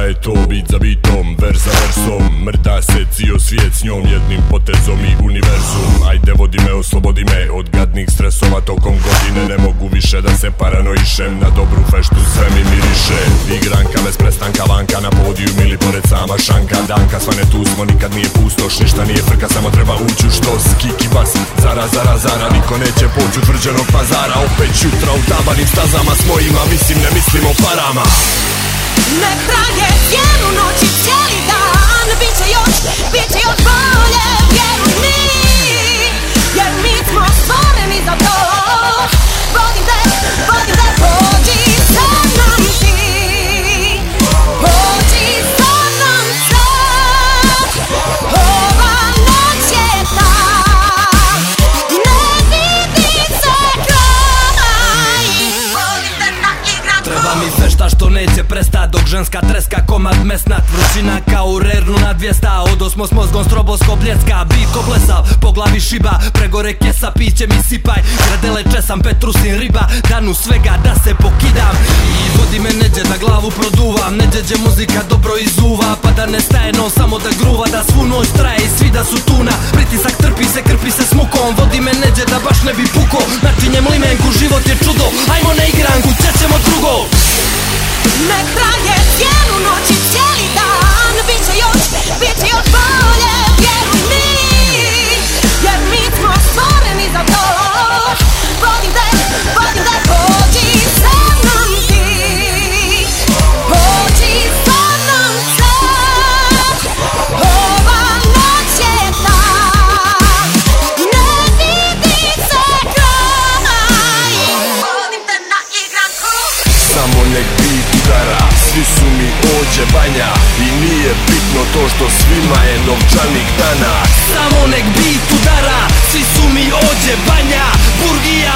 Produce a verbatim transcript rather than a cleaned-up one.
je to bit za bitom, vers za versom. Mrda se cijel svijet s njom, jednim potezom i univerzum. Ajde vodi me, oslobodi me od gadnih stresova tokom godine. Ne mogu više da se paranoišem, na dobru feštu sve mi miriše. Igranka bez prestanka, vanka na podiju ili pored sama šanka. Danka svane tu smo, nikad nije pustoš, ništa nije frka, samo treba ući u štos. Kiki bas, zara, zara, zara, niko neće poći od tvrđenog pazara. Opet jutra u tabanim stazama s mojima, mislim ne mislim o parama. Ne traje cijelu noć i cijeli dan, biće još, biće još bolje, vjeruj mi, jer mi smo stvoreni za to. Vodim te, vodim te, pođi sa mnom ti, pođi sa mnom sad, ova noć je ta, ne vidi se kraj. Volim te na igranku. Treba mi fešta što neće prestat, dok ženska treska komad mesnat. Vrućina kao u rernu na dvijesta, odosmo s mozgom stroboskop bljeska. Bit ko blesav, po glavi šiba, pregore kesa, piće mi sipaj. Gradele česam, petrusin riba, danu svega da se pokidam. I vodi me neđe da glavu produvam, neđeđe muzika dobro izuva, pa da ne staje no samo da gruva, da svu noć traje i svi da su tuna. Pritisak trpi se, krpi se s mukom, vodi me neđe da baš ne bi puko. Načinjem limenku, život je čudo, ajmo na igranku, ćećemo drugo. Ne traje cijelu noć i cijeli dan, biće još, biće još bolje, vjeruj mi, jer mi smo stvoreni za to. Vodim te, vodim te, pođi sa mnom ti, pođi sa mnom sad, ova noć je ta, ne vidi se kraj. Vodim te na igranku. Samo nek bit udara, svi su mi ođe banja. I nije bitno to što svima je novčanik danas. Samo nek bit udara, svi su mi ođe banja. Burgija